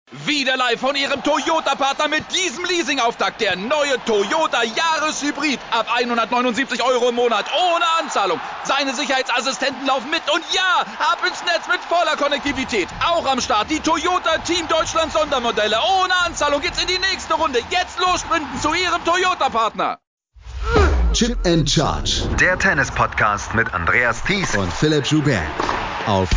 Wieder live von Ihrem Toyota-Partner mit diesem Leasing-Auftakt. Der neue Toyota Jahreshybrid. Ab 179 € im Monat. Ohne Anzahlung. Seine Sicherheitsassistenten laufen mit. Und ja, ab ins Netz mit voller Konnektivität. Auch am Start die Toyota Team Deutschland Sondermodelle. Ohne Anzahlung geht's in die nächste Runde. Jetzt los sprinten zu Ihrem Toyota-Partner. Chip and Charge. Der Tennis-Podcast mit Andreas Thies und Philipp Joubert. Auf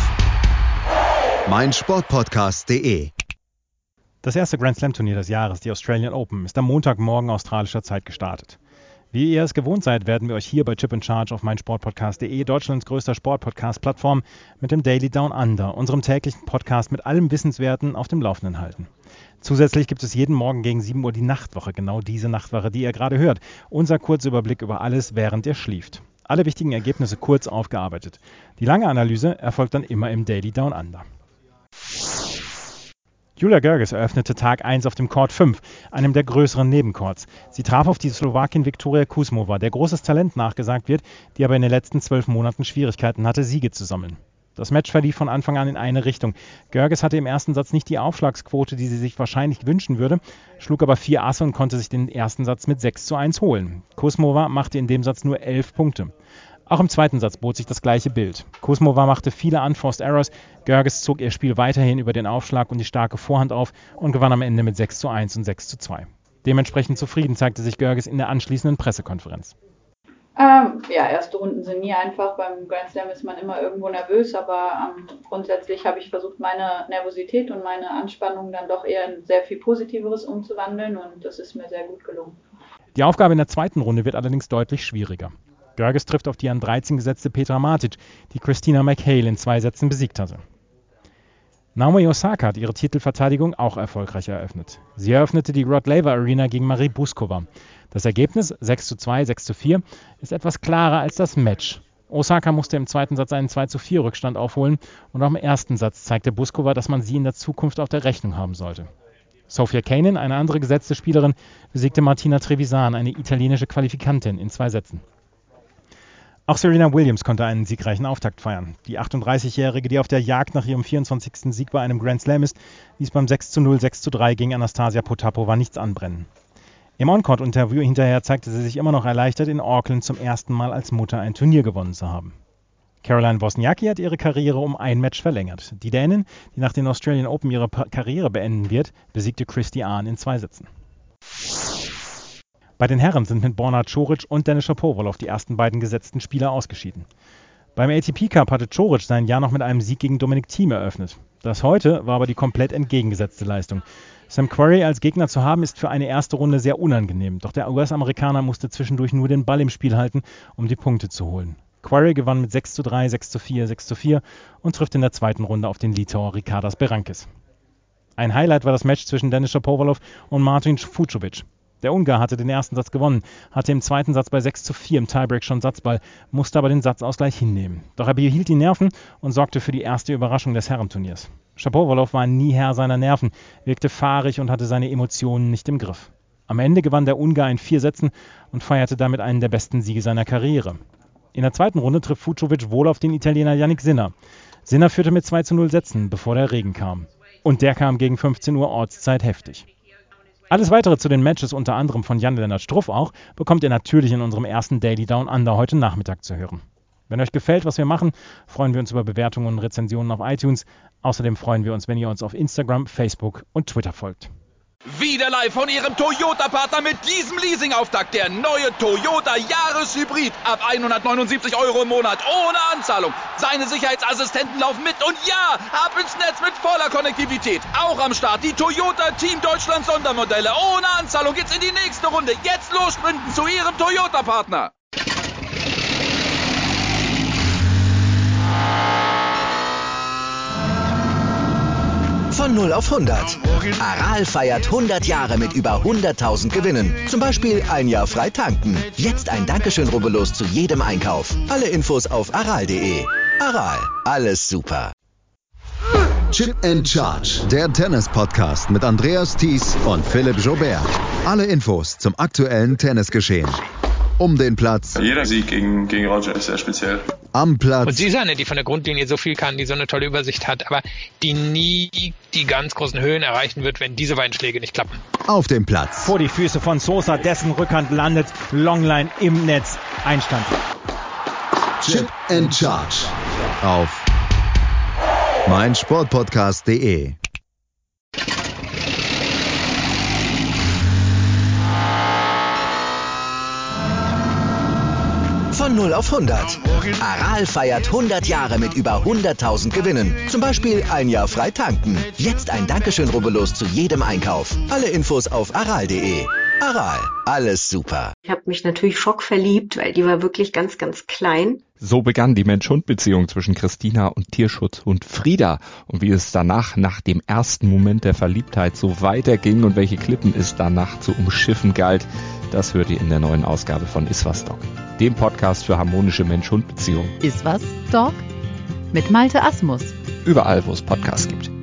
meinsportpodcast.de. Das erste Grand Slam-Turnier des Jahres, die Australian Open, ist am Montagmorgen australischer Zeit gestartet. Wie ihr es gewohnt seid, werden wir euch hier bei Chip and Charge auf meinsportpodcast.de, Deutschlands größter Sportpodcast-Plattform, mit dem Daily Down Under, unserem täglichen Podcast mit allem Wissenswerten, auf dem Laufenden halten. Zusätzlich gibt es jeden Morgen gegen 7 Uhr die Nachtwoche, genau diese Nachtwoche, die ihr gerade hört. Unser Kurzüberblick über alles, während ihr schläft. Alle wichtigen Ergebnisse kurz aufgearbeitet. Die lange Analyse erfolgt dann immer im Daily Down Under. Julia Görges eröffnete Tag 1 auf dem Court 5, einem der größeren Nebencourts. Sie traf auf die Slowakin Viktoria Kuzmova, der großes Talent nachgesagt wird, die aber in den letzten 12 Monaten Schwierigkeiten hatte, Siege zu sammeln. Das Match verlief von Anfang an in eine Richtung. Görges hatte im ersten Satz nicht die Aufschlagsquote, die sie sich wahrscheinlich wünschen würde, schlug aber 4 Asse und konnte sich den ersten Satz mit 6:1 holen. Kuzmova machte in dem Satz nur 11 Punkte. Auch im zweiten Satz bot sich das gleiche Bild. Kuzmova machte viele Unforced Errors, Görges zog ihr Spiel weiterhin über den Aufschlag und die starke Vorhand auf und gewann am Ende mit 6:1 und 6:2. Dementsprechend zufrieden zeigte sich Görges in der anschließenden Pressekonferenz. Erste Runden sind nie einfach. Beim Grand Slam ist man immer irgendwo nervös, aber grundsätzlich habe ich versucht, meine Nervosität und meine Anspannung dann doch eher in sehr viel Positiveres umzuwandeln und das ist mir sehr gut gelungen. Die Aufgabe in der zweiten Runde wird allerdings deutlich schwieriger. Görges trifft auf die an 13 gesetzte Petra Martic, die Christina McHale in 2 Sätzen besiegt hatte. Naomi Osaka hat ihre Titelverteidigung auch erfolgreich eröffnet. Sie eröffnete die Rod Laver Arena gegen Marie Bouzkova. Das Ergebnis 6:2, 6:4 ist etwas klarer als das Match. Osaka musste im zweiten Satz einen 2:4 Rückstand aufholen und auch im ersten Satz zeigte Bouzkova, dass man sie in der Zukunft auf der Rechnung haben sollte. Sofia Kenin, eine andere gesetzte Spielerin, besiegte Martina Trevisan, eine italienische Qualifikantin, in 2 Sätzen. Auch Serena Williams konnte einen siegreichen Auftakt feiern. Die 38-Jährige, die auf der Jagd nach ihrem 24. Sieg bei einem Grand Slam ist, ließ beim 6:0, 6:3 gegen Anastasia Potapova nichts anbrennen. Im On-Court-Interview hinterher zeigte sie sich immer noch erleichtert, in Auckland zum ersten Mal als Mutter ein Turnier gewonnen zu haben. Caroline Wozniacki hat ihre Karriere um ein Match verlängert. Die Dänin, die nach den Australian Open ihre Karriere beenden wird, besiegte Christy Ahn in 2 Sätzen. Bei den Herren sind mit Borna Coric und Denis Shapovalov die ersten beiden gesetzten Spieler ausgeschieden. Beim ATP Cup hatte Coric sein Jahr noch mit einem Sieg gegen Dominic Thiem eröffnet. Das heute war aber die komplett entgegengesetzte Leistung. Sam Querrey als Gegner zu haben ist für eine erste Runde sehr unangenehm, doch der US-Amerikaner musste zwischendurch nur den Ball im Spiel halten, um die Punkte zu holen. Querrey gewann mit 6:3, 6:4, 6:4 und trifft in der zweiten Runde auf den Litauer Rikardas Berankis. Ein Highlight war das Match zwischen Denis Shapovalov und Martin Fucsovics. Der Ungar hatte den ersten Satz gewonnen, hatte im zweiten Satz bei 6:4 im Tiebreak schon Satzball, musste aber den Satzausgleich hinnehmen. Doch er behielt die Nerven und sorgte für die erste Überraschung des Herrenturniers. Shapovalov war nie Herr seiner Nerven, wirkte fahrig und hatte seine Emotionen nicht im Griff. Am Ende gewann der Ungar in 4 Sätzen und feierte damit einen der besten Siege seiner Karriere. In der zweiten Runde trifft Fucsovics wohl auf den Italiener Yannick Sinner. Sinner führte mit 2:0 Sätzen, bevor der Regen kam. Und der kam gegen 15 Uhr Ortszeit heftig. Alles weitere zu den Matches, unter anderem von Jan-Lennart Struff auch, bekommt ihr natürlich in unserem ersten Daily Down Under heute Nachmittag zu hören. Wenn euch gefällt, was wir machen, freuen wir uns über Bewertungen und Rezensionen auf iTunes. Außerdem freuen wir uns, wenn ihr uns auf Instagram, Facebook und Twitter folgt. Wieder live von Ihrem Toyota-Partner mit diesem Leasing-Auftakt. Der neue Toyota Jahreshybrid. Ab 179 € im Monat. Ohne Anzahlung. Seine Sicherheitsassistenten laufen mit. Und ja, ab ins Netz mit voller Konnektivität. Auch am Start die Toyota Team Deutschland Sondermodelle. Ohne Anzahlung geht's in die nächste Runde. Jetzt los sprinten zu Ihrem Toyota-Partner. Von 0 auf 100. Aral feiert 100 Jahre mit über 100.000 Gewinnen. Zum Beispiel ein Jahr frei tanken. Jetzt ein Dankeschön, rubbellos zu jedem Einkauf. Alle Infos auf aral.de. Aral, alles super. Chip and Charge. Der Tennis-Podcast mit Andreas Thies und Philipp Joubert. Alle Infos zum aktuellen Tennisgeschehen. Um den Platz. Jeder Sieg gegen Roger ist sehr speziell. Am Platz. Und sie ist eine, die von der Grundlinie so viel kann, die so eine tolle Übersicht hat, aber die nie die ganz großen Höhen erreichen wird, wenn diese beiden Schläge nicht klappen. Auf dem Platz. Vor die Füße von Sosa, dessen Rückhand landet. Longline im Netz. Einstand. Chip and Charge. Auf meinsportpodcast.de. Von 0 auf 100. Aral feiert 100 Jahre mit über 100.000 Gewinnen. Zum Beispiel ein Jahr frei tanken. Jetzt ein Dankeschön, rubbellos zu jedem Einkauf. Alle Infos auf aral.de. Aral, alles super. Ich habe mich natürlich schockverliebt, weil die war wirklich ganz, ganz klein. So begann die Mensch-Hund-Beziehung zwischen Christina und Tierschutzhund Frieda. Und wie es danach, nach dem ersten Moment der Verliebtheit, so weiterging und welche Klippen es danach zu umschiffen galt, das hört ihr in der neuen Ausgabe von Iswas Dog, dem Podcast für harmonische Mensch-Hund-Beziehungen. Iswas Dog? Mit Malte Asmus. Überall, wo es Podcasts gibt.